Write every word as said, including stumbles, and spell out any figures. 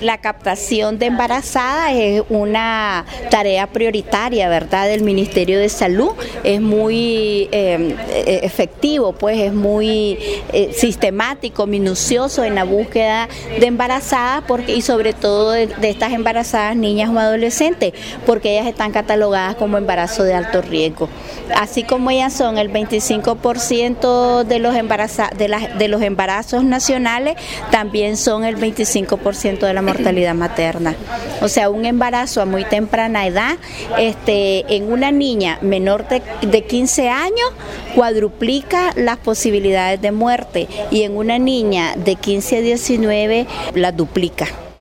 La captación de embarazadas es una tarea prioritaria, ¿verdad?, del Ministerio de Salud. Es muy eh, efectivo, pues es muy eh, sistemático, minucioso en la búsqueda de embarazadas porque, y sobre todo de, de estas embarazadas niñas o adolescentes, porque ellas están catalogadas como embarazo de alto riesgo. Así como ellas son el veinticinco por ciento de los, embaraza, de, las, de los embarazos nacionales, también son el veinticinco por ciento de la mortalidad materna. O sea, un embarazo a muy temprana edad, este, en una niña menor de, de quince años, cuadruplica las posibilidades de muerte, y en una niña de quince a diecinueve las duplica.